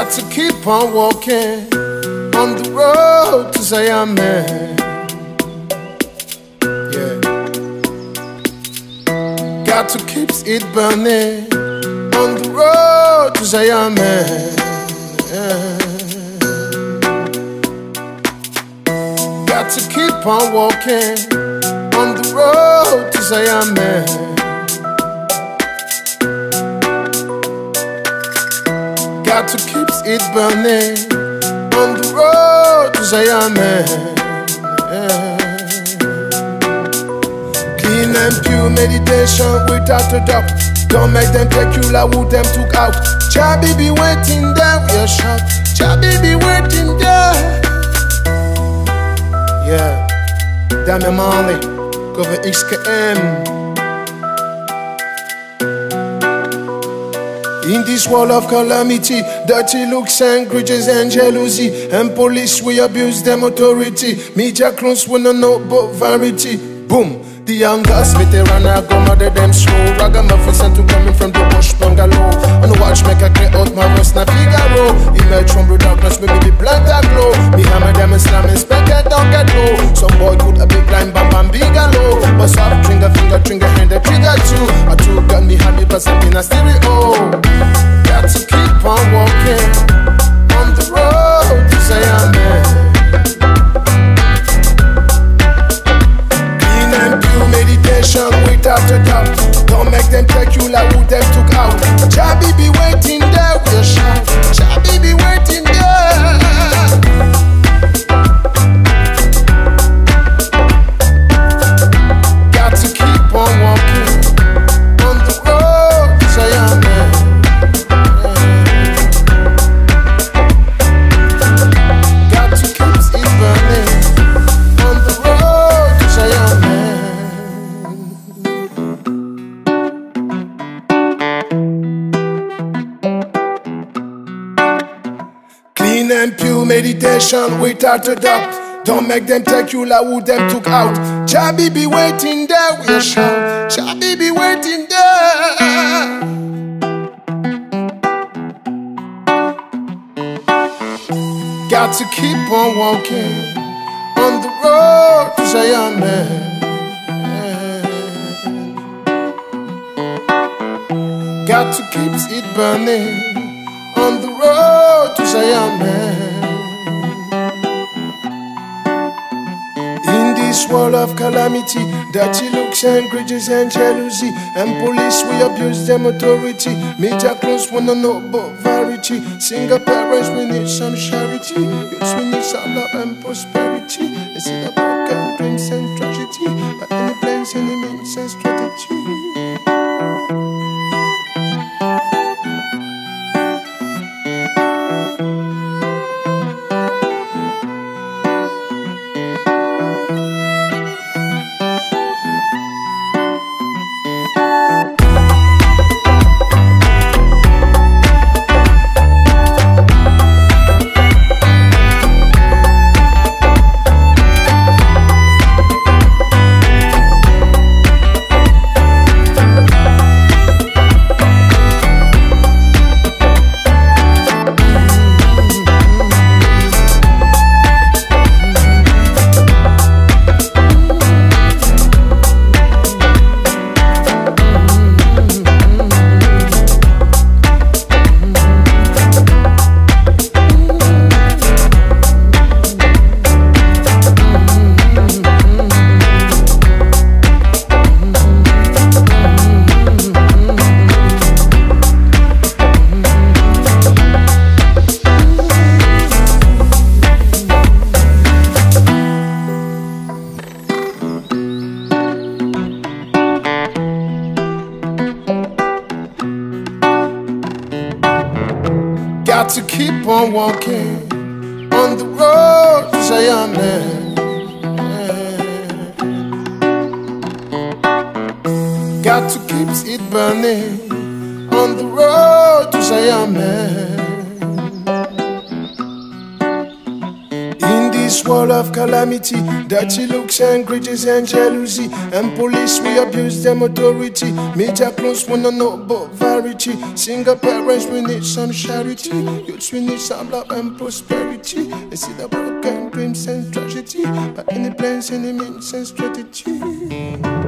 Got to keep on walking on the road to Zion, man. Yeah. Got to keep it burning on the road to Zion, man. Yeah. Got to keep on walking on the road to Zion, man. Got to keep it burning on the road to Zion, man. Yeah. Clean and pure meditation without a doubt. Don't make them take you like who them took out. Chabi be waiting there, we are shot. Chabi be waiting there. Yeah, Damien Marley, cover XKM. In this world of calamity, dirty looks and grudges and jealousy, and police we abuse them authority. Media clones we no know but variety. Boom, the young guys veteran I go murder them slow. Ragamuffin sent to coming from the bush bungalow. On the watch make I clear out my rust na Figaro. Emerge from the darkness, maybe the blood that glow. Me hammer them and slam inspected, don't get low. Some boy put a big line, bam bam bigalow. But soft trigger hand, the trigger too. I two got me happy but something a stereo. Got to keep on walking on the road to Zion, man. Clean and pure meditation without a doubt. Don't make them take you like who them took out. Chabi be waiting there, we'll shout. Chabi be waiting there. Got to keep on walking on the road to Zion, man. Got to keep it burning on the road to Zion, man. Clean and pure meditation without a doubt. Don't make them take you like who them took out. Chabi be waiting there, we'll shout. Chabi be waiting there. Got to keep on walking on the road to Zion, man. Got to keep it burning on the road to Zion, man. In this world of calamity, dirty looks and grudges and jealousy, and police we abuse them authority. Media close wanna know but variety. Single parents we need some charity. Yes, we need some love and prosperity. They see the broken dreams and tragedy, but any plans, any means and strategy. Got to keep on walking on the road to Zion, man. Got to keep it burning on the road to Zion, man. In this this world of calamity, dirty looks and grudges and jealousy, and police we abuse them authority. Media close we no know about variety. Single parents we need some charity. Youths we need some love and prosperity. They see the broken dreams and tragedy, but any plans, any means and strategy.